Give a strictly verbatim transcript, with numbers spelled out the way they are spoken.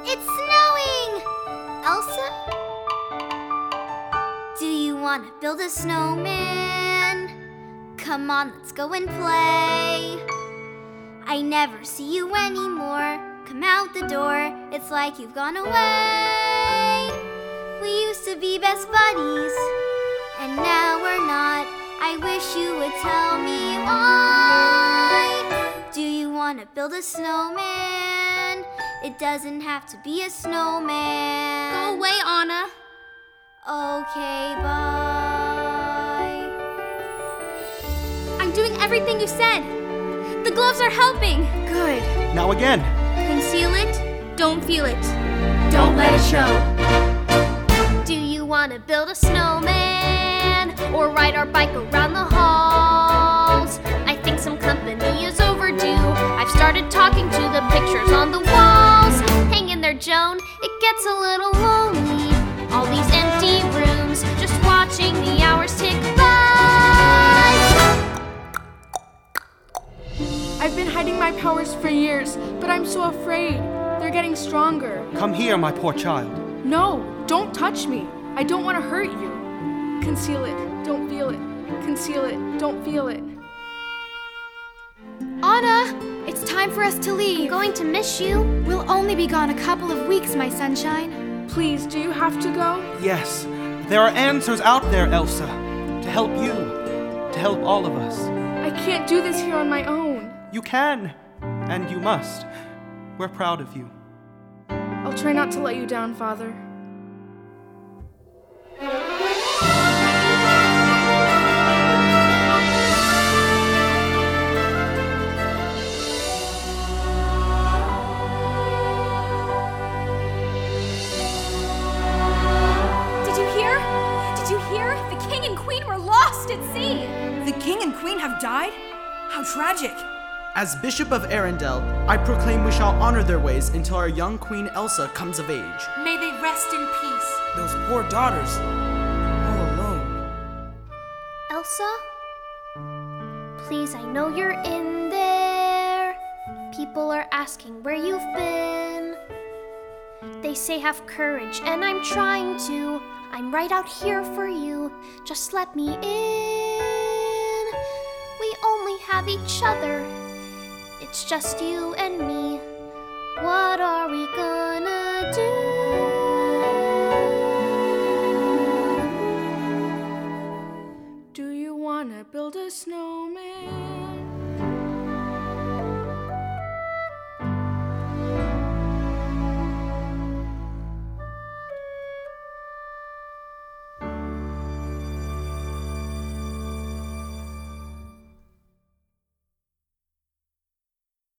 It's snowing! Elsa? Do you want to build a snowman? Come on, let's go and play. I never see you anymore. Come out the door, it's like you've gone away. We used to be best buddies, and now we're not. I wish you would tell me why. Do you want to build a snowman? It doesn't have to be a snowman. Go away, Anna. Okay, bye. I'm doing everything you said. The gloves are helping. Good. Now again. Conceal it, don't feel it. Don't let it show. Do you want to build a snowman or ride our bike around the halls? I think some company is overdue. I've started talking to the pictures on the walls. Hang in there, Joan, it gets a little lonely. All these empty rooms, just watching the hours tick by. I've been hiding my powers for years, but I'm so afraid. They're getting stronger. Come here, my poor child. No, don't touch me. I don't want to hurt you. Conceal it, don't feel it. Conceal it, don't feel it. Anna, it's time for us to leave. I'm going to miss you. We'll only be gone a couple of weeks, my sunshine. Please, do you have to go? Yes, there are answers out there, Elsa, to help you, to help all of us. I can't do this here on my own. You can, and you must. We're proud of you. I'll try not to let you down, Father. Did you hear? Did you hear? The king and queen were lost at sea. The king and queen have died? How tragic. As Bishop of Arendelle, I proclaim we shall honor their ways until our young Queen Elsa comes of age. May they rest in peace. Those poor daughters, all alone. Elsa? Please, I know you're in there. People are asking where you've been. They say have courage, and I'm trying to. I'm right out here for you. Just let me in. We only have each other. It's just you and me. What are we gonna do?